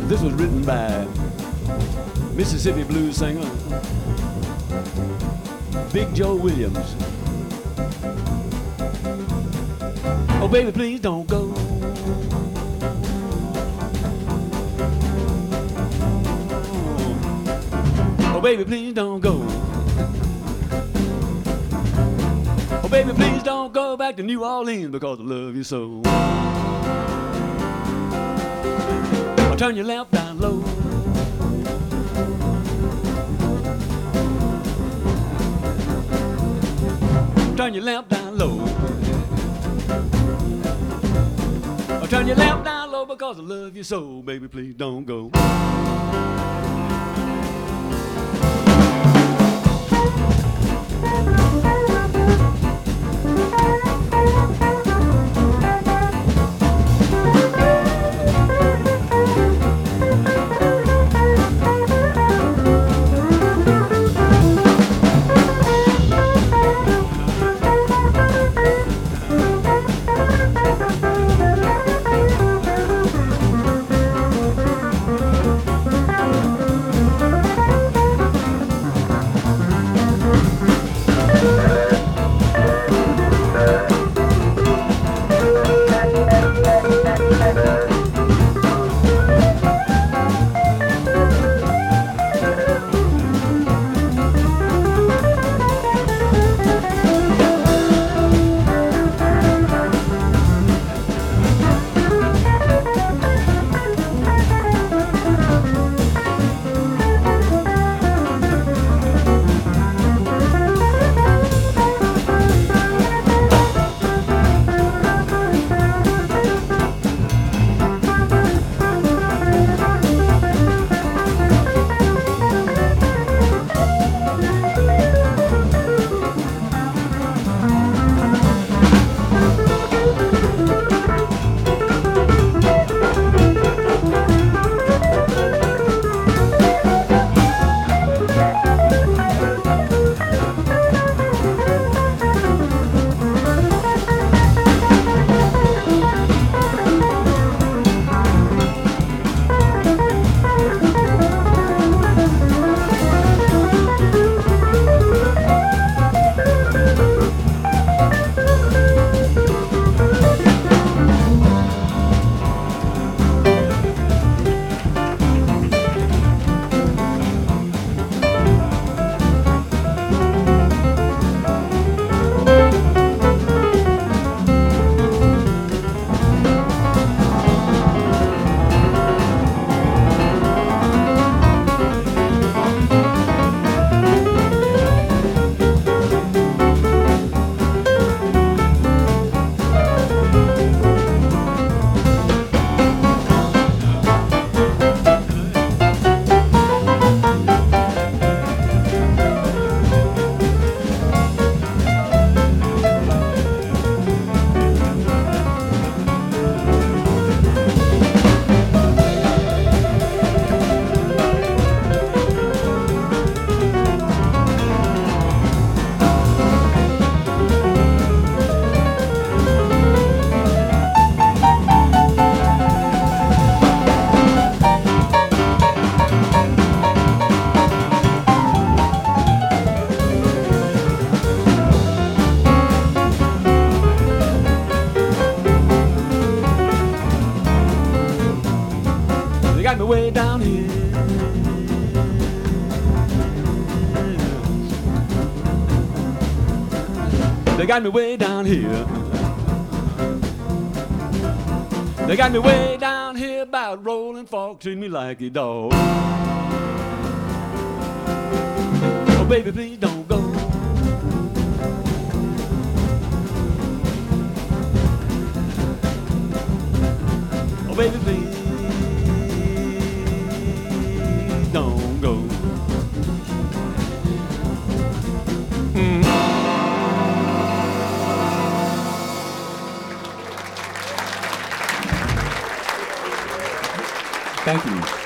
This was written by Mississippi blues singer Big Joe Williams. Oh, baby, please don't go. Oh, baby, please don't go. Oh, baby, please don't go back to New Orleans because I love you so. I'll turn your lamp down low. Turn your lamp down low. I'll turn your lamp down low because I love you so. Baby, please don't go. Got me way down here. They got me way down here. They got me way down here about Rolling Fork, treat me like a dog. Oh, baby, please don't go. Oh, baby, please don't go. Thank you.